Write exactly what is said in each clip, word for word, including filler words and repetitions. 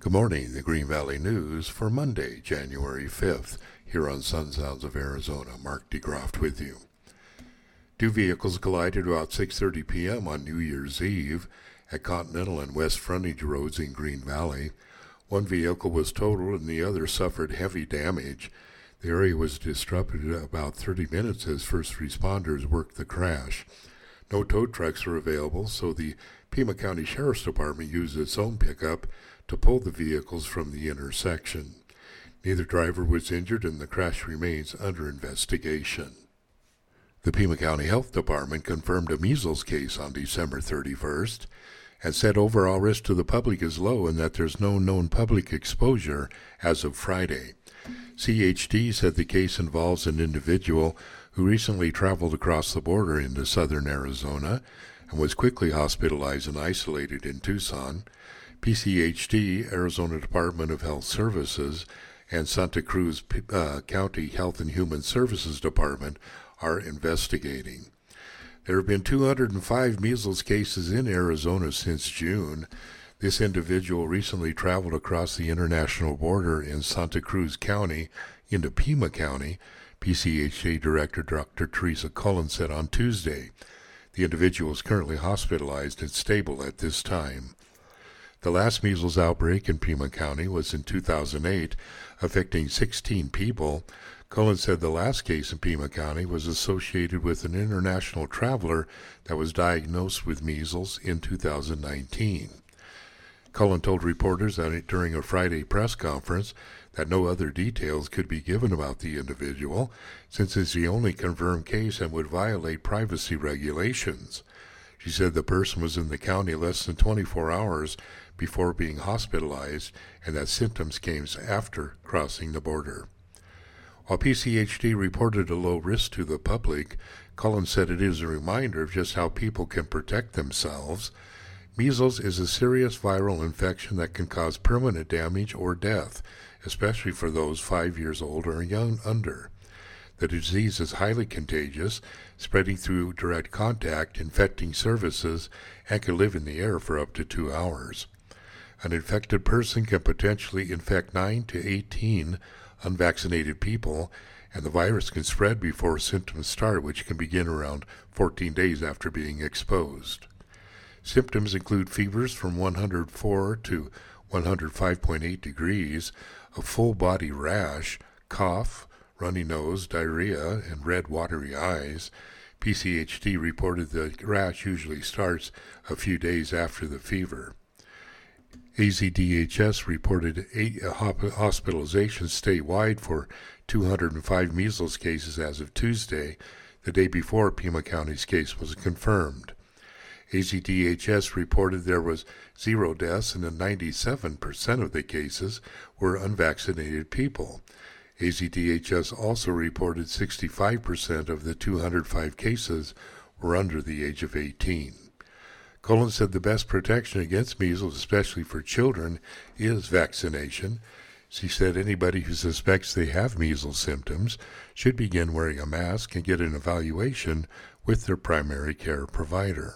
Good morning, the Green Valley News for Monday, January fifth, here on Sun Sounds of Arizona. Mark DeGroft with you. Two vehicles collided about six thirty p.m. on New Year's Eve at Continental and West Frontage Roads in Green Valley. One vehicle was totaled and the other suffered heavy damage. The area was disrupted about thirty minutes as first responders worked the crash. No tow trucks were available, so the Pima County Sheriff's Department used its own pickup to pull the vehicles from the intersection. Neither driver was injured and the crash remains under investigation. The Pima County Health Department confirmed a measles case on December thirty-first and said overall risk to the public is low and that there's no known public exposure as of Friday. C H D said the case involves an individual who recently traveled across the border into southern Arizona and was quickly hospitalized and isolated in Tucson. P C H D, Arizona Department of Health Services, and Santa Cruz uh, County Health and Human Services Department are investigating. There have been two hundred five measles cases in Arizona since June. This individual recently traveled across the international border in Santa Cruz County into Pima County, P C H D Director Doctor Teresa Cullen said on Tuesday. The individual is currently hospitalized and stable at this time. The last measles outbreak in Pima County was in two thousand eight, affecting sixteen people. Cullen said the last case in Pima County was associated with an international traveler that was diagnosed with measles in two thousand nineteen. Cullen told reporters that during a Friday press conference that no other details could be given about the individual, since it's the only confirmed case and would violate privacy regulations. She said the person was in the county less than twenty-four hours before being hospitalized and that symptoms came after crossing the border. While P C H D reported a low risk to the public, Cullen said it is a reminder of just how people can protect themselves. Measles is a serious viral infection that can cause permanent damage or death, especially for those five years old or young under. The disease is highly contagious, spreading through direct contact, infecting surfaces, and can live in the air for up to two hours. An infected person can potentially infect nine to eighteen unvaccinated people, and the virus can spread before symptoms start, which can begin around fourteen days after being exposed. Symptoms include fevers from one hundred four to one hundred five point eight degrees, a full-body rash, cough, runny nose, diarrhea, and red watery eyes. P C H D reported the rash usually starts a few days after the fever. A Z D H S reported eight hospitalizations statewide for two hundred five measles cases as of Tuesday, the day before Pima County's case was confirmed. A Z D H S reported there was zero deaths and that ninety-seven percent of the cases were unvaccinated people. A Z D H S also reported sixty-five percent of the two hundred five cases were under the age of eighteen. Cullen said the best protection against measles, especially for children, is vaccination. She said anybody who suspects they have measles symptoms should begin wearing a mask and get an evaluation with their primary care provider.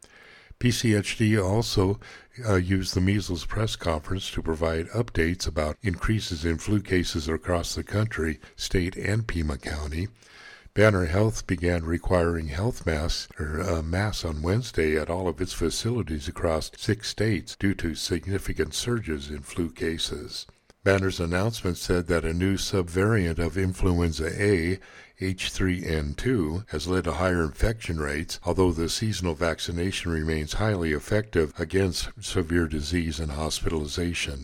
P C H D also uh, used the measles press conference to provide updates about increases in flu cases across the country, state, and Pima County. Banner Health began requiring health masks or uh, masks on Wednesday at all of its facilities across six states due to significant surges in flu cases. Banner's announcement said that a new subvariant of influenza A, H three N two, has led to higher infection rates, although the seasonal vaccination remains highly effective against severe disease and hospitalization.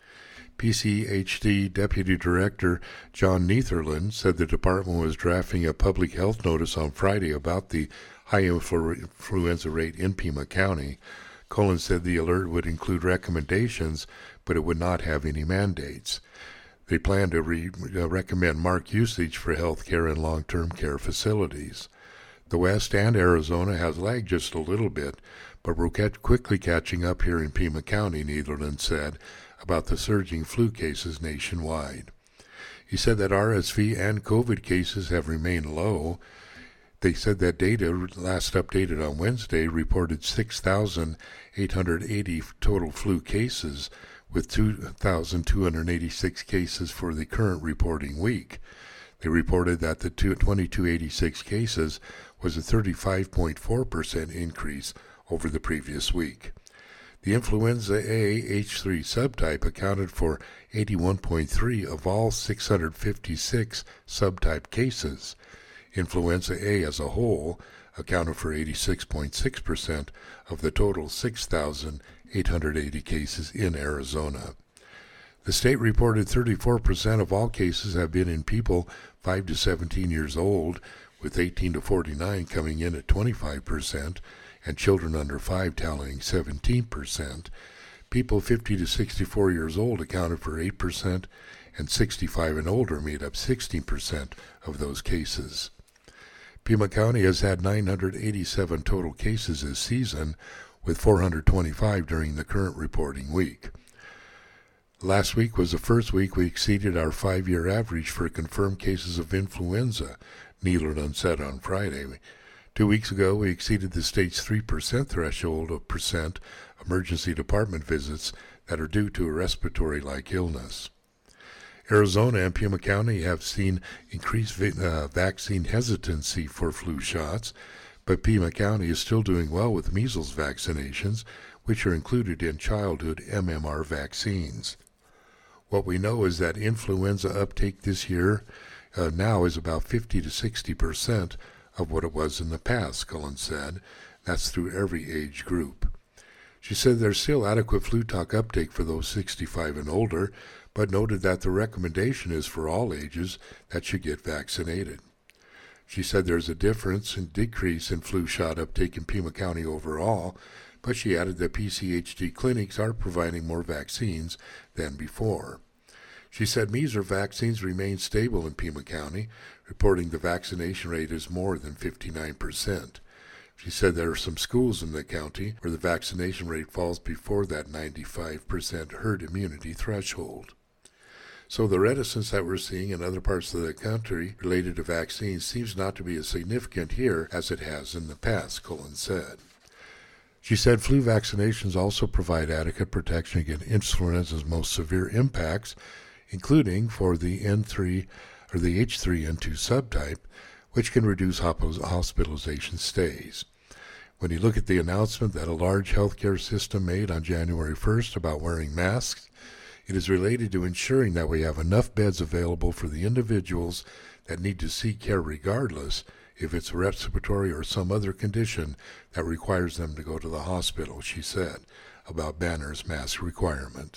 P C H D Deputy Director John Netherland said the department was drafting a public health notice on Friday about the high influ- influenza rate in Pima County. Cullen said the alert would include recommendations, but it would not have any mandates. They plan to re- uh, recommend marked usage for health care and long-term care facilities. The West and Arizona has lagged just a little bit, but we're cat- quickly catching up here in Pima County, Netherland said, about the surging flu cases nationwide. He said that R S V and COVID cases have remained low. They said that data, last updated on Wednesday, reported six thousand eight hundred eighty total flu cases, with two thousand two hundred eighty-six cases for the current reporting week. They reported that the twenty-two eighty-six cases was a thirty-five point four percent increase over the previous week. The influenza A H three subtype accounted for eighty-one point three of all six hundred fifty-six subtype cases. Influenza A as a whole accounted for eighty-six point six percent of the total six thousand eight hundred eighty cases in Arizona. The state reported thirty-four percent of all cases have been in people five to seventeen years old, with eighteen to forty-nine coming in at twenty-five percent, and children under five tallying seventeen percent. People fifty to sixty-four years old accounted for eight percent, and sixty-five and older made up sixteen percent of those cases. Pima County has had nine hundred eighty-seven total cases this season, with four hundred twenty-five during the current reporting week. Last week was the first week we exceeded our five-year average for confirmed cases of influenza, Neelerton said on Friday. Two weeks ago, we exceeded the state's three percent threshold of percent emergency department visits that are due to a respiratory-like illness. Arizona and Pima County have seen increased uh, vaccine hesitancy for flu shots, but Pima County is still doing well with measles vaccinations, which are included in childhood M M R vaccines. What we know is that influenza uptake this year uh, now is about fifty to sixty percent of what it was in the past, Cullen said. That's through every age group. She said there's still adequate flu talk uptake for those sixty-five and older, but noted that the recommendation is for all ages that should get vaccinated. She said there's a difference and decrease in flu shot uptake in Pima County overall, but she added that P C H D clinics are providing more vaccines than before. She said measles vaccines remain stable in Pima County, reporting the vaccination rate is more than fifty-nine percent. She said there are some schools in the county where the vaccination rate falls before that ninety-five percent herd immunity threshold. So the reticence that we're seeing in other parts of the country related to vaccines seems not to be as significant here as it has in the past, Cullen said. She said flu vaccinations also provide adequate protection against influenza's most severe impacts, including for the N three or the H three N two subtype, which can reduce hospitalization stays. When you look at the announcement that a large healthcare system made on January first about wearing masks, it is related to ensuring that we have enough beds available for the individuals that need to seek care regardless if it's a respiratory or some other condition that requires them to go to the hospital, she said, about Banner's mask requirement.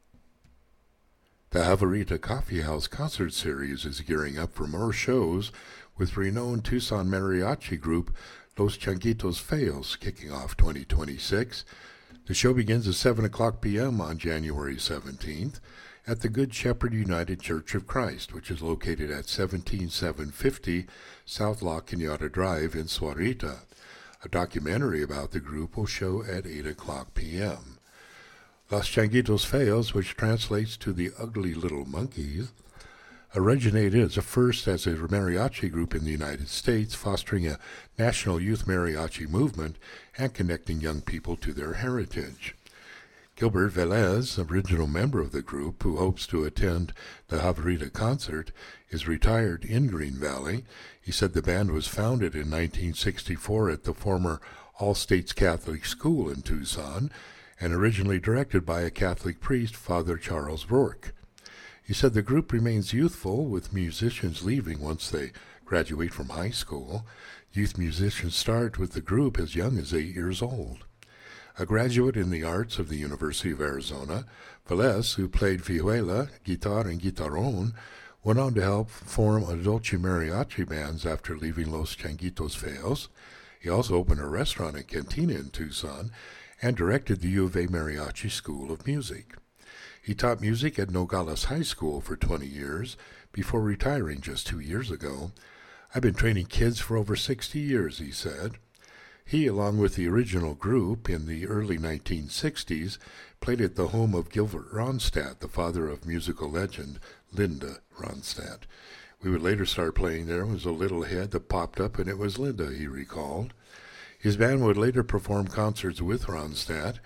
The Havarita Coffee House concert series is gearing up for more shows, with renowned Tucson mariachi group Los Changuitos Feos kicking off twenty twenty-six. The show begins at seven o'clock p.m. on January seventeenth at the Good Shepherd United Church of Christ, which is located at seventeen seven fifty South La Cañada Drive in Suarita. A documentary about the group will show at eight o'clock p.m. Los Changuitos Feos, which translates to the Ugly Little Monkeys, originated as a first as a mariachi group in the United States, fostering a national youth mariachi movement and connecting young people to their heritage. Gilbert Velez, original member of the group who hopes to attend the Havarita concert, is retired in Green Valley. He said the band was founded in nineteen sixty-four at the former All States Catholic School in Tucson and originally directed by a Catholic priest, Father Charles Rourke. He said the group remains youthful, with musicians leaving once they graduate from high school. Youth musicians start with the group as young as eight years old. A graduate in the arts of the University of Arizona, Velez, who played vihuela, guitar, and guitarron, went on to help form a Dolce Mariachi bands after leaving Los Changuitos Feos. He also opened a restaurant and cantina in Tucson and directed the U of A Mariachi School of Music. He taught music at Nogales High School for twenty years before retiring just two years ago. I've been training kids for over sixty years, he said. He, along with the original group in the early nineteen sixties, played at the home of Gilbert Ronstadt, the father of musical legend Linda Ronstadt. We would later start playing there. There was a little head that popped up, and it was Linda, he recalled. His band would later perform concerts with Ronstadt.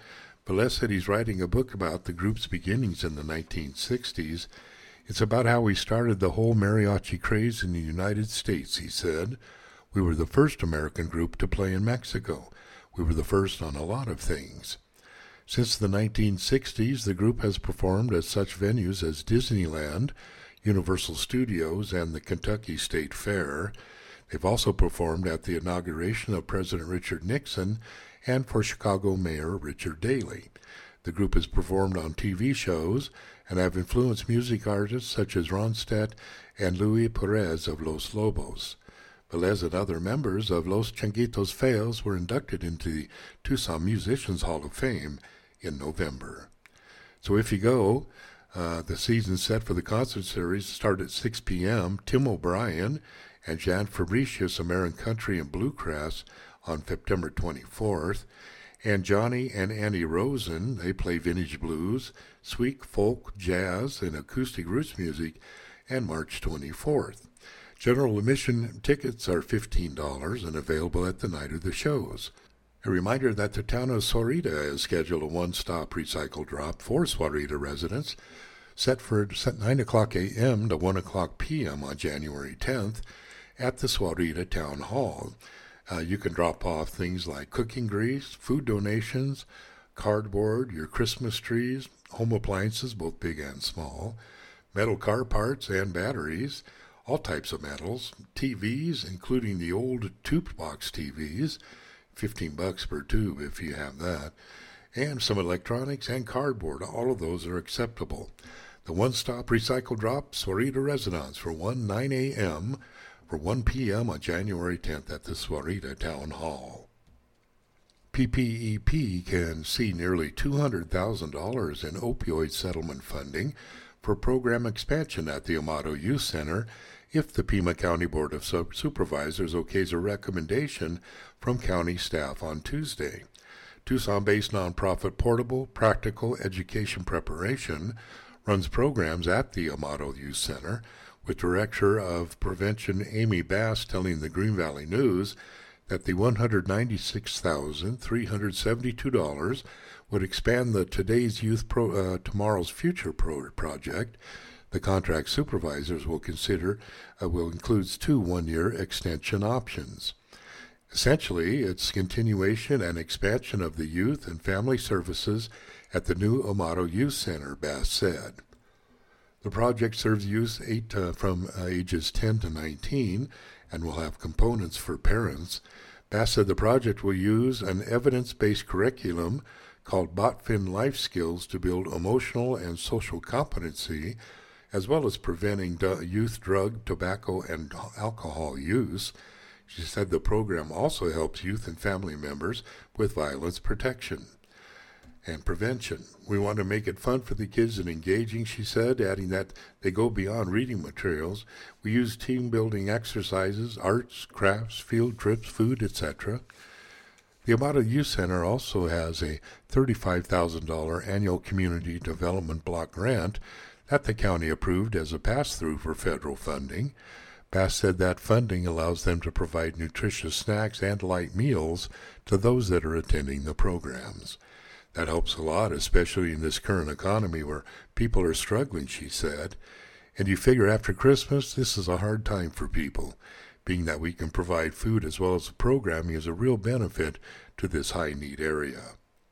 Velez said he's writing a book about the group's beginnings in the nineteen sixties. It's about how we started the whole mariachi craze in the United States, he said. We were the first American group to play in Mexico. We were the first on a lot of things. Since the nineteen sixties, the group has performed at such venues as Disneyland, Universal Studios, and the Kentucky State Fair. They've also performed at the inauguration of President Richard Nixon and for Chicago Mayor Richard Daley. The group has performed on T V shows and have influenced music artists such as Ronstadt and Luis Perez of Los Lobos. Velez and other members of Los Changuitos Feos were inducted into the Tucson Musicians Hall of Fame in November. So if you go, uh, the season set for the concert series start at six p.m. Tim O'Brien and Jan Fabricius, American Country and Bluegrass, on September twenty-fourth. And Johnny and Annie Rosen, they play vintage blues, sweet folk, jazz, and acoustic roots music, and March twenty-fourth. General admission tickets are fifteen dollars and available at the night of the shows. A reminder that the town of Sahuarita has scheduled a one-stop recycle drop for Sahuarita residents, set for nine o'clock a.m. to one o'clock p.m. on January tenth at the Sahuarita Town Hall. Uh, you can drop off things like cooking grease, food donations, cardboard, your Christmas trees, home appliances, both big and small, metal car parts and batteries, all types of metals, T Vs, including the old tube box T Vs, fifteen bucks per tube if you have that, and some electronics and cardboard. All of those are acceptable. The one-stop recycle drop, Sahuarita Residence, for one nine a.m. for one p.m. on January tenth at the Sahuarita Town Hall. P P E P can see nearly two hundred thousand dollars in opioid settlement funding for program expansion at the Amato Youth Center if the Pima County Board of Supervisors okays a recommendation from county staff on Tuesday. Tucson-based nonprofit Portable Practical Education Preparation runs programs at the Amato Youth Center, with Director of Prevention Amy Bass telling the Green Valley News that the one hundred ninety-six thousand three hundred seventy-two dollars would expand the Today's Youth Pro, uh, Tomorrow's Future Pro project. The contract supervisors will consider uh, will includes two one-year extension options. Essentially, it's continuation and expansion of the youth and family services at the new Amato Youth Center, Bass said. The project serves youth eight, uh, from uh, ages ten to nineteen and will have components for parents. Bass said the project will use an evidence-based curriculum called BotFin Life Skills to build emotional and social competency, as well as preventing youth drug, tobacco, and alcohol use. She said the program also helps youth and family members with violence protection and prevention. We want to make it fun for the kids and engaging, she said, adding that they go beyond reading materials. We use team-building exercises, arts, crafts, field trips, food, et cetera. The Amato Youth Center also has a thirty-five thousand dollars annual community development block grant that the county approved as a pass-through for federal funding. Bass said that funding allows them to provide nutritious snacks and light meals to those that are attending the programs. That helps a lot, especially in this current economy where people are struggling, she said. And you figure after Christmas, this is a hard time for people. Being that we can provide food as well as the programming is a real benefit to this high-need area.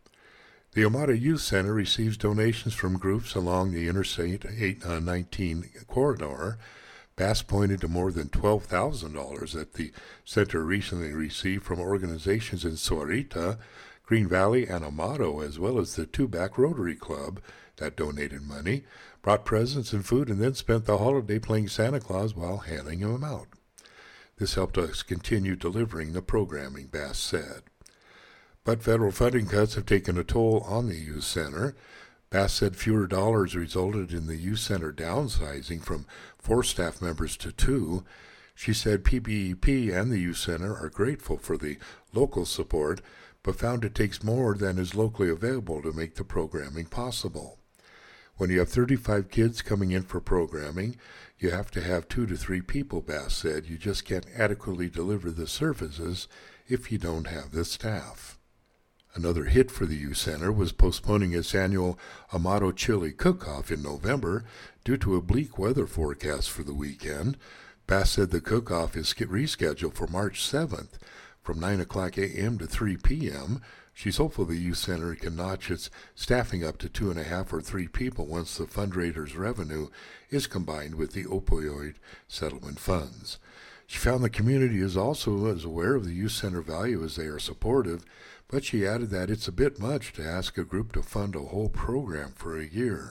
The Amato Youth Center receives donations from groups along the Interstate eight nineteen corridor. Bass pointed to more than twelve thousand dollars that the center recently received from organizations in Sahuarita, Green Valley, and Amato, as well as the Tubac Rotary Club that donated money, brought presents and food, and then spent the holiday playing Santa Claus while handing them out. This helped us continue delivering the programming, Bass said. But federal funding cuts have taken a toll on the youth center. Bass said fewer dollars resulted in the youth center downsizing from four staff members to two. She said P P E P and the youth center are grateful for the local support, but found it takes more than is locally available to make the programming possible. When you have thirty-five kids coming in for programming, you have to have two to three people, Bass said. You just can't adequately deliver the services if you don't have the staff. Another hit for the youth center was postponing its annual Amato Chili Cook-Off in November due to a bleak weather forecast for the weekend. Bass said the cook-off is rescheduled for March seventh from nine o'clock a.m. to three p.m. She's hopeful the youth center can notch its staffing up to two and a half or three people once the fundraiser's revenue is combined with the opioid settlement funds. She found the community is also as aware of the youth center value as they are supportive, but she added that it's a bit much to ask a group to fund a whole program for a year.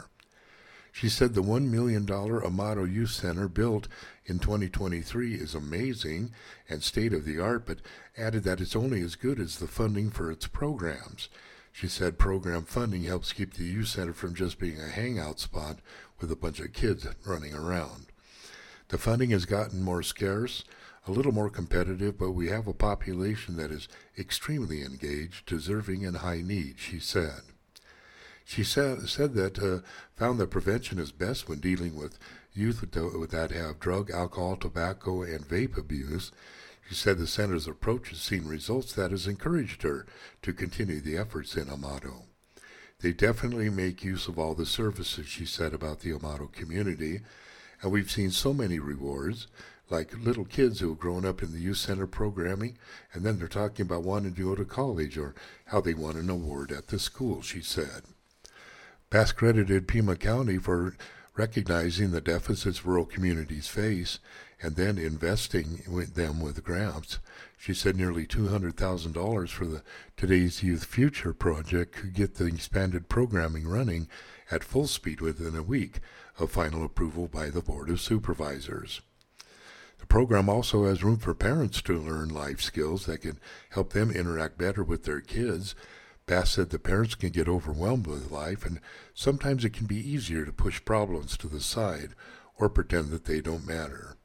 She said the one million dollars Amato Youth Center built in twenty twenty-three is amazing and state-of-the-art, but added that it's only as good as the funding for its programs. She said program funding helps keep the youth center from just being a hangout spot with a bunch of kids running around. The funding has gotten more scarce, a little more competitive, but we have a population that is extremely engaged, deserving, and high need, she said. She said, said that uh, found that prevention is best when dealing with youth that have drug, alcohol, tobacco, and vape abuse. She said the center's approach has seen results that has encouraged her to continue the efforts in Amato. They definitely make use of all the services, she said, about the Amato community, and we've seen so many rewards, like little kids who have grown up in the youth center programming, and then they're talking about wanting to go to college or how they won an award at the school, she said. Bass credited Pima County for recognizing the deficits rural communities face and then investing with them with grants. She said nearly two hundred thousand dollars for the Today's Youth Future project could get the expanded programming running at full speed within a week of final approval by the Board of Supervisors. The program also has room for parents to learn life skills that can help them interact better with their kids. Bass said the parents can get overwhelmed with life, and sometimes it can be easier to push problems to the side or pretend that they don't matter.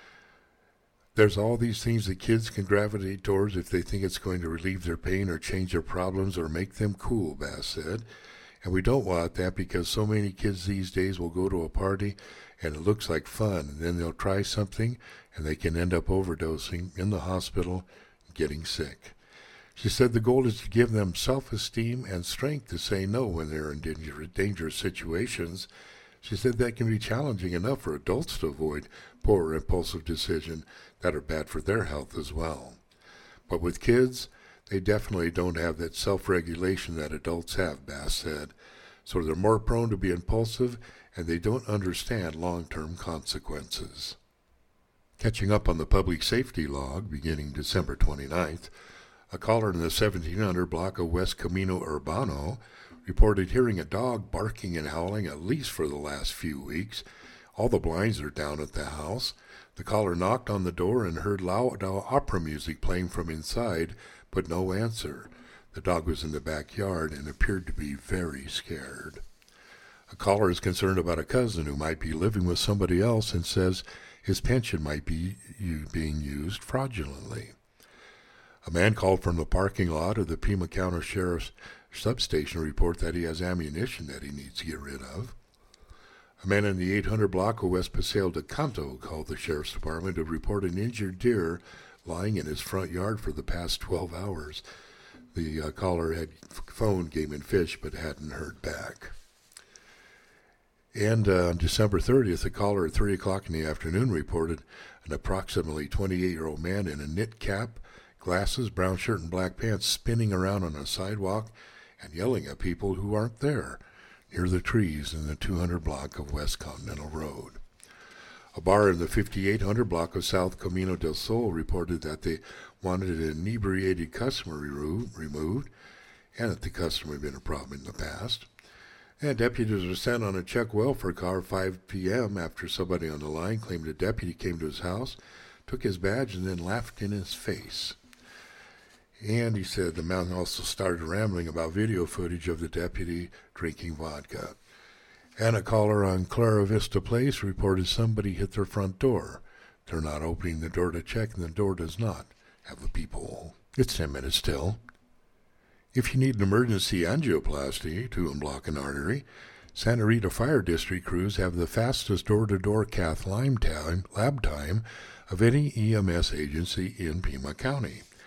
There's all these things that kids can gravitate towards if they think it's going to relieve their pain or change their problems or make them cool, Bass said. And we don't want that because so many kids these days will go to a party and it looks like fun, and then they'll try something and they can end up overdosing in the hospital, getting sick. She said the goal is to give them self-esteem and strength to say no when they're in danger, dangerous situations. She said that can be challenging enough for adults to avoid poor impulsive decisions that are bad for their health as well. But with kids, they definitely don't have that self-regulation that adults have, Bass said. So they're more prone to be impulsive, and they don't understand long-term consequences. Catching up on the public safety log beginning December twenty-ninth, a caller in the seventeen hundred block of West Camino Urbano reported hearing a dog barking and howling at least for the last few weeks. All the blinds are down at the house. The caller knocked on the door and heard loud opera music playing from inside, but no answer. The dog was in the backyard and appeared to be very scared. A caller is concerned about a cousin who might be living with somebody else and says his pension might be being used fraudulently. A man called from the parking lot of the Pima County Sheriff's substation to report that he has ammunition that he needs to get rid of. A man in the eight hundred block of West Paseo de Canto called the Sheriff's Department to report an injured deer lying in his front yard for the past twelve hours. The uh, caller had phoned Game and Fish but hadn't heard back. And uh, on December thirtieth, a caller at three o'clock in the afternoon reported an approximately twenty-eight-year-old man in a knit cap, glasses, brown shirt, and black pants spinning around on a sidewalk and yelling at people who aren't there near the trees in the two hundred block of West Continental Road. A bar in the fifty-eight hundred block of South Camino del Sol reported that they wanted an inebriated customer removed and that the customer had been a problem in the past. And deputies were sent on a check welfare car at five p.m. after somebody on the line claimed a deputy came to his house, took his badge, and then laughed in his face. And he said the man also started rambling about video footage of the deputy drinking vodka. And a caller on Clara Vista Place reported somebody hit their front door. They're not opening the door to check, and the door does not have a peephole. It's ten minutes till. If you need an emergency angioplasty to unblock an artery, Santa Rita Fire District crews have the fastest door-to-door cath lab time of any E M S agency in Pima County.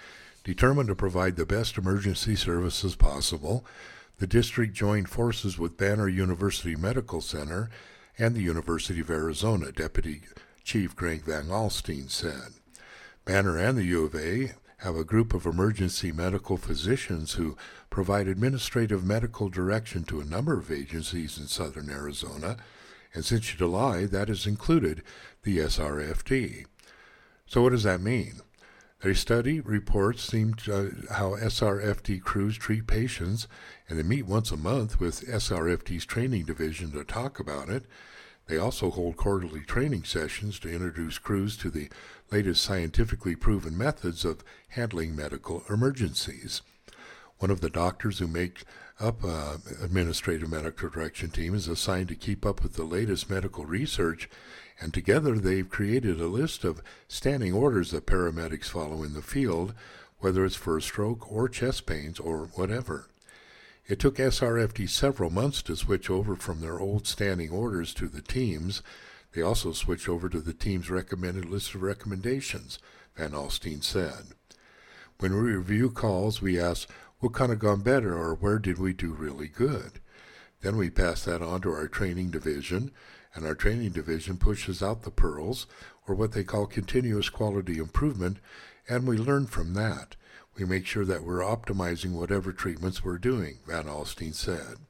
Determined to provide the best emergency services possible, the district joined forces with Banner University Medical Center and the University of Arizona, Deputy Chief Greg Van Alstyne said. Banner and the U of A have a group of emergency medical physicians who provide administrative medical direction to a number of agencies in southern Arizona, and since July, that has included the S R F D. So what does that mean? Their study reports seem to, uh, how S R F D crews treat patients, and they meet once a month with S R F D's training division to talk about it. They also hold quarterly training sessions to introduce crews to the latest scientifically proven methods of handling medical emergencies. One of the doctors who make up uh, administrative medical direction team is assigned to keep up with the latest medical research, and together they've created a list of standing orders that paramedics follow in the field, whether it's for a stroke or chest pains or whatever. It took S R F D several months to switch over from their old standing orders to the teams. They also switched over to the team's recommended list of recommendations, Van Alstyne said. When we review calls, we ask, what kind of gone better, or where did we do really good? Then we pass that on to our training division, and our training division pushes out the pearls, or what they call continuous quality improvement, and we learn from that. We make sure that we're optimizing whatever treatments we're doing, Van Alstyne said.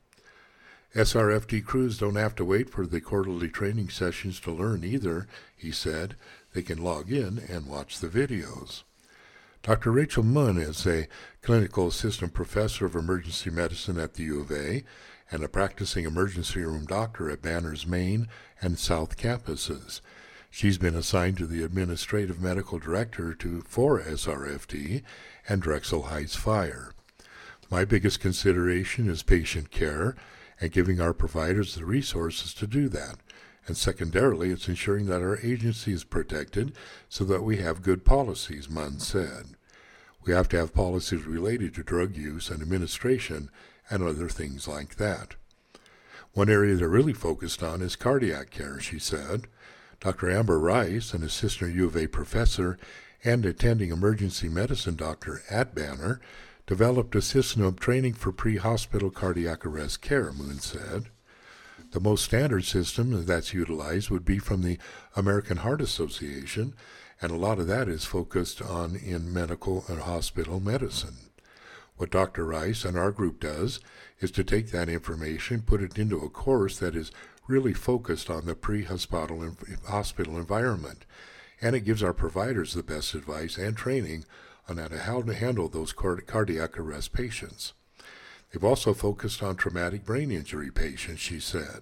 S R F D crews don't have to wait for the quarterly training sessions to learn either, he said. They can log in and watch the videos. Doctor Rachel Munn is a clinical assistant professor of emergency medicine at the U of A and a practicing emergency room doctor at Banner's Main and South campuses. She's been assigned to the administrative medical director to for S R F D and Drexel Heights Fire. My biggest consideration is patient care and giving our providers the resources to do that. And secondarily, it's ensuring that our agency is protected so that we have good policies, Munn said. We have to have policies related to drug use and administration and other things like that. One area they're really focused on is cardiac care, she said. Doctor Amber Rice, an assistant U of A professor and attending emergency medicine doctor at Banner, developed a system of training for pre-hospital cardiac arrest care, Munn said. The most standard system that's utilized would be from the American Heart Association, and a lot of that is focused on in medical and hospital medicine. What Doctor Rice and our group does is to take that information, put it into a course that is really focused on the pre-hospital hospital environment, and it gives our providers the best advice and training on how to, how to handle those cardiac arrest patients. They've also focused on traumatic brain injury patients, she said.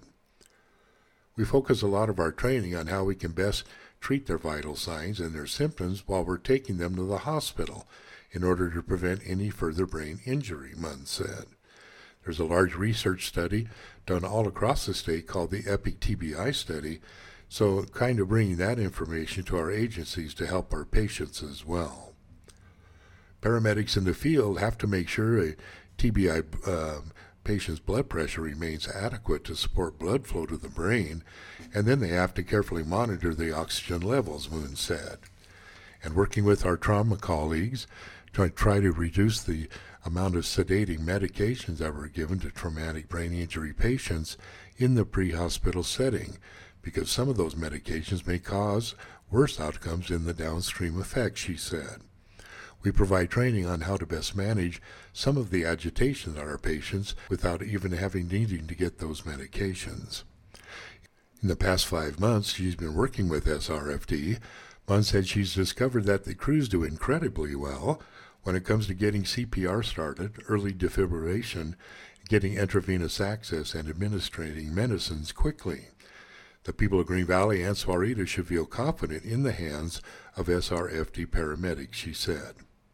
We focus a lot of our training on how we can best treat their vital signs and their symptoms while we're taking them to the hospital in order to prevent any further brain injury, Munn said. There's a large research study done all across the state called the EPIC T B I study, so kind of bringing that information to our agencies to help our patients as well. Paramedics in the field have to make sure a T B I uh, patient's blood pressure remains adequate to support blood flow to the brain, and then they have to carefully monitor the oxygen levels, Munn said. And working with our trauma colleagues to try to reduce the amount of sedating medications that were given to traumatic brain injury patients in the pre-hospital setting, because some of those medications may cause worse outcomes in the downstream effects, she said. We provide training on how to best manage some of the agitation of our patients without even having needing to get those medications. In the past five months, she's been working with S R F D. Munn said she's discovered that the crews do incredibly well when it comes to getting C P R started, early defibrillation, getting intravenous access, and administering medicines quickly. The people of Green Valley and Sahuarita should feel confident in the hands of S R F D paramedics, she said.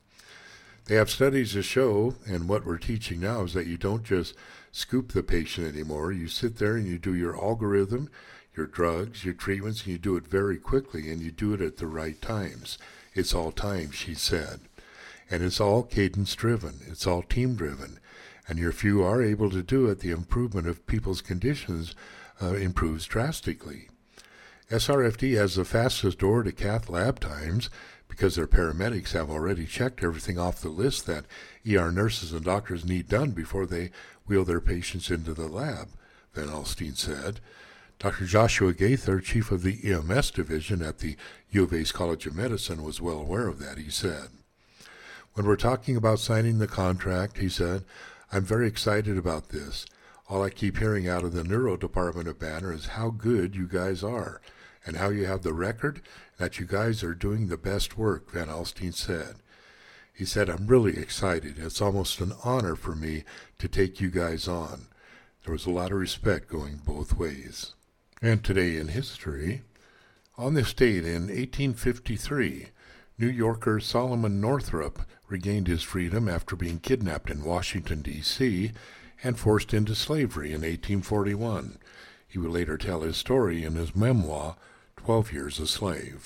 They have studies to show, and what we're teaching now is that you don't just scoop the patient anymore. You sit there and you do your algorithm, your drugs, your treatments, and you do it very quickly, and you do it at the right times. It's all time, she said. And it's all cadence-driven. It's all team-driven. And if you are able to do it, the improvement of people's conditions uh, improves drastically. S R F D has the fastest door to cath lab times because their paramedics have already checked everything off the list that E R nurses and doctors need done before they wheel their patients into the lab, Van Alstyne said. Doctor Joshua Gaither, chief of the E M S division at the U of A's College of Medicine, was well aware of that, he said. When we're talking about signing the contract, he said, I'm very excited about this. All I keep hearing out of the neuro department of Banner is how good you guys are and how you have the record that you guys are doing the best work, Van Alstyne said. He said, I'm really excited. It's almost an honor for me to take you guys on. There was a lot of respect going both ways. And today in history, on this date in eighteen fifty-three, New Yorker Solomon Northup regained his freedom after being kidnapped in Washington, D C and forced into slavery in eighteen forty-one. He would later tell his story in his memoir, Twelve Years a Slave.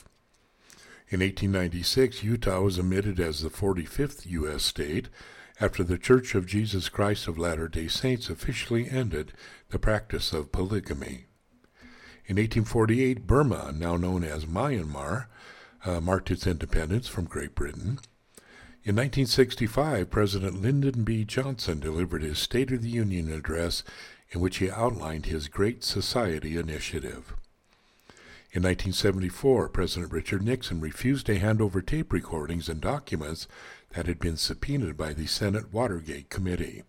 In eighteen ninety-six, Utah was admitted as the forty-fifth U S state after the Church of Jesus Christ of Latter-day Saints officially ended the practice of polygamy. In eighteen forty-eight, Burma, now known as Myanmar, uh, marked its independence from Great Britain. In nineteen sixty-five, President Lyndon B. Johnson delivered his State of the Union address in which he outlined his Great Society initiative. In nineteen seventy-four, President Richard Nixon refused to hand over tape recordings and documents that had been subpoenaed by the Senate Watergate Committee.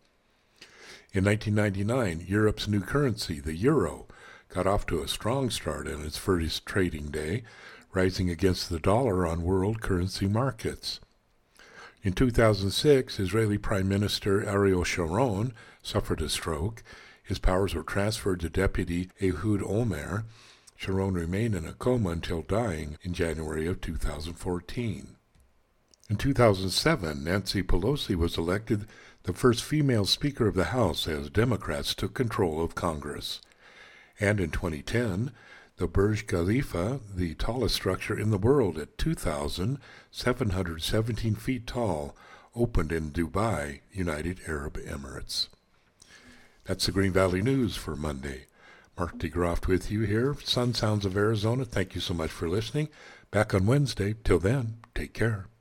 In nineteen ninety-nine, Europe's new currency, the euro, got off to a strong start on its first trading day, rising against the dollar on world currency markets. In two thousand six, Israeli Prime Minister Ariel Sharon suffered a stroke. His powers were transferred to Deputy Ehud Olmert. Sharon remained in a coma until dying in January of two thousand fourteen. In two thousand seven, Nancy Pelosi was elected the first female Speaker of the House as Democrats took control of Congress. And in twenty ten, the Burj Khalifa, the tallest structure in the world at two thousand seven hundred seventeen feet tall, opened in Dubai, United Arab Emirates. That's the Green Valley News for Monday. Mark DeGroft with you here, Sun Sounds of Arizona. Thank you so much for listening. Back on Wednesday. Till then, take care.